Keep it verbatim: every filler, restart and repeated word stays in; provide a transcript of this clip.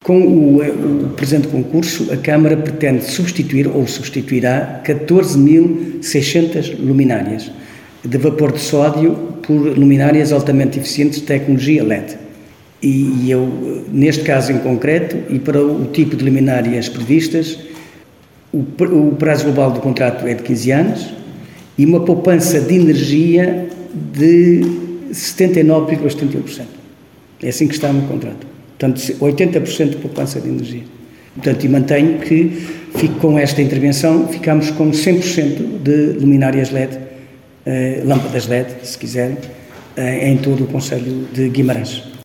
Com o, o presente concurso, a Câmara pretende substituir ou substituirá catorze mil e seiscentas luminárias de vapor de sódio por luminárias altamente eficientes de tecnologia L E D. E eu, neste caso em concreto, e para o tipo de luminárias previstas, o, o prazo global do contrato é de quinze anos e uma poupança de energia de setenta e nove vírgula setenta e um por cento. É assim que está no contrato. Portanto, oitenta por cento de poupança de energia. Portanto, e mantenho que, fico com esta intervenção, ficamos com cem por cento de luminárias L E D, eh, lâmpadas L E D, se quiserem, eh, em todo o concelho de Guimarães.